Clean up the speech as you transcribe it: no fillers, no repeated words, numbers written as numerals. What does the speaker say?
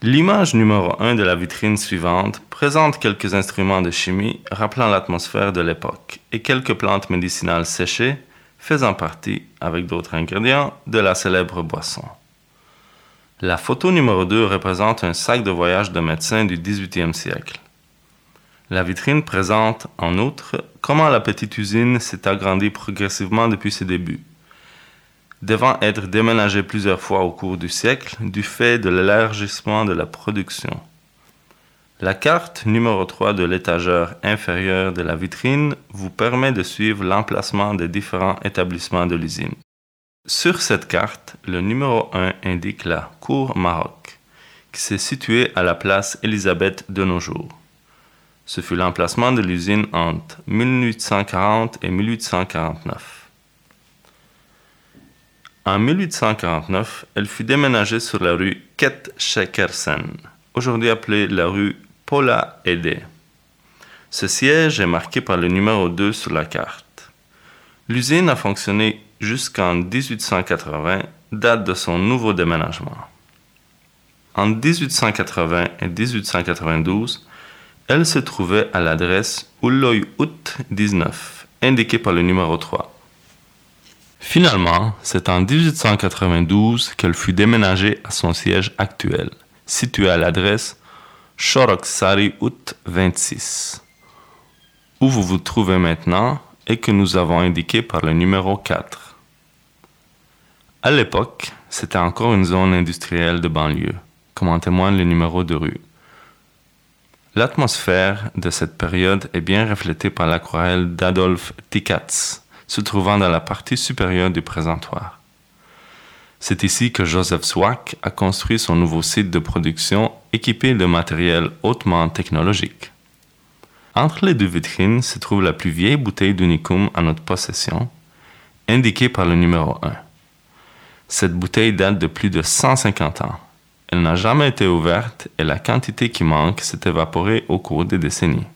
L'image numéro 1 de la vitrine suivante présente quelques instruments de chimie rappelant l'atmosphère de l'époque et quelques plantes médicinales séchées faisant partie, avec d'autres ingrédients, de la célèbre boisson. La photo numéro 2 représente un sac de voyage de médecin du XVIIIe siècle. La vitrine présente, en outre, comment la petite usine s'est agrandie progressivement depuis ses débuts, devant être déménagée plusieurs fois au cours du siècle du fait de l'élargissement de la production. La carte numéro 3 de l'étagère inférieure de la vitrine vous permet de suivre l'emplacement des différents établissements de l'usine. Sur cette carte, le numéro 1 indique la Cour Maroc, qui s'est située à la place Élisabeth de nos jours. Ce fut l'emplacement de l'usine entre 1840 et 1849. En 1849, elle fut déménagée sur la rue Ket Shekersen, aujourd'hui appelée la rue Pola Ede. Ce siège est marqué par le numéro 2 sur la carte. L'usine a fonctionné jusqu'en 1880, date de son nouveau déménagement. En 1880 et 1892, elle se trouvait à l'adresse Ouloy Out 19, indiquée par le numéro 3. Finalement, c'est en 1892 qu'elle fut déménagée à son siège actuel, situé à l'adresse Choroksari Out 26, où vous vous trouvez maintenant et que nous avons indiqué par le numéro 4. À l'époque, c'était encore une zone industrielle de banlieue, comme en témoigne le numéro de rue. L'atmosphère de cette période est bien reflétée par l'aquarelle d'Adolphe Tikatz, se trouvant dans la partie supérieure du présentoir. C'est ici que Joseph Swack a construit son nouveau site de production équipé de matériel hautement technologique. Entre les deux vitrines se trouve la plus vieille bouteille d'unicum en notre possession, indiquée par le numéro 1. Cette bouteille date de plus de 150 ans. Elle n'a jamais été ouverte et la quantité qui manque s'est évaporée au cours des décennies.